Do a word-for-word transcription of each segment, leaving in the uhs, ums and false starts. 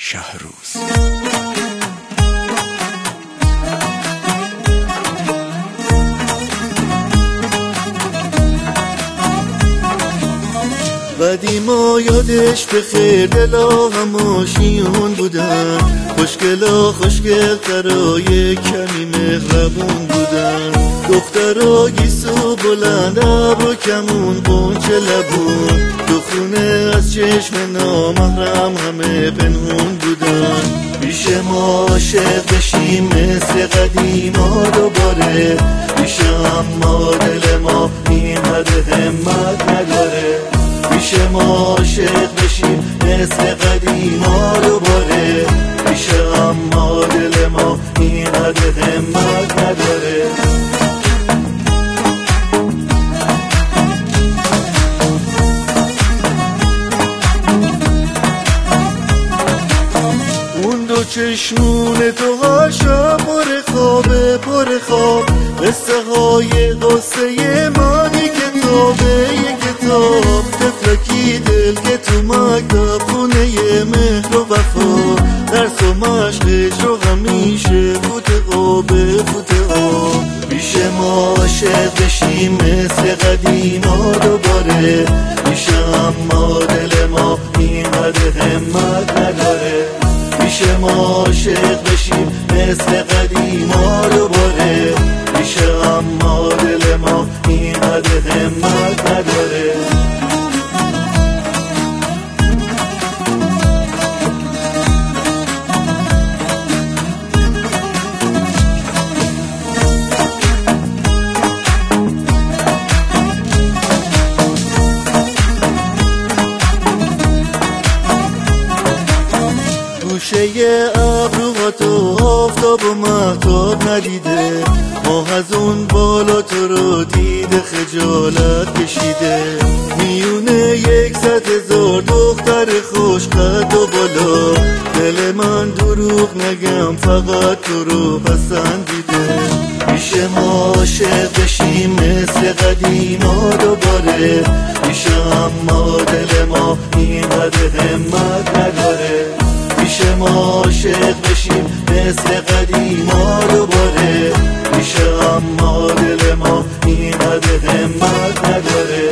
شهروز. قدیما یادش به خیر دلا هماشیون بودن، خوشگلا خوشگل ترای کمی مهربون بودن، دخترا گیسو بلند ابرو کمون قنچه لبون، تو خونه از چشم نامحرم همه پنهون بودن. پیش ما عاشق بشیم مثل قدیما دوباره، پیش اما دل ما این حد همت نداره. پیش ما عاشق بشیم مثل قدیما دوباره، پیش اما دل ما این حد همت نداره. اون دو چشمون تو هاشا پر خوابه پر خواب، قصه های قصه مانی کتابه یه کتاب، تفلکی دل که تو مکتب خونه مهر و وفا، درس و مشقش رو همیشه فوت قابه فوت آب. پیش ما عاشق بشیم مثل قدیما دوباره، پیش اما دل ما این قد همت نداره. پیش ما عاشق بشیم مثل قدیما دوباره، پیش اما دل ما این قد همت نداره. گوشه ابروهاتو آفتاب و مهتاب ندیده، ماه از اون بالا تو رو دیده خجالت کشیده. میونه یک صد هزار دختر خوش قد و بالا، دل من دروغ نگم فقط تو رو پسندیده. پیش ما عاشق بشیم مثل قدیما دوباره، پیش اما دل ما این قد همت نداره. پیش ما عاشق بشیم مثل قدیما دوباره، پیش اما دل ما این قد همت نداره.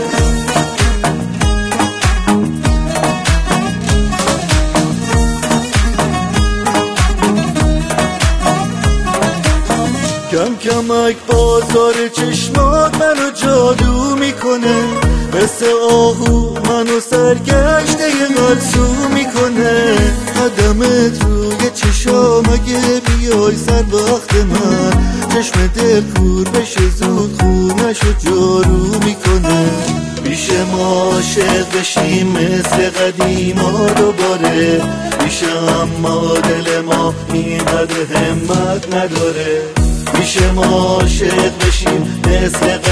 کم کمک بازار چشمات منو جادو میکنه، مثل آهو منو سرگشته قلسو میکنه. قدمت روی چشام اگه بیای سر وقت من، چشم دل کور بشه زود خونشو جارو میکنه. پیش ما عاشق بشیم مثل قدیما دوباره، پیش اما دل ما این قد همت نداره. پیش ما عاشق بشیم مثل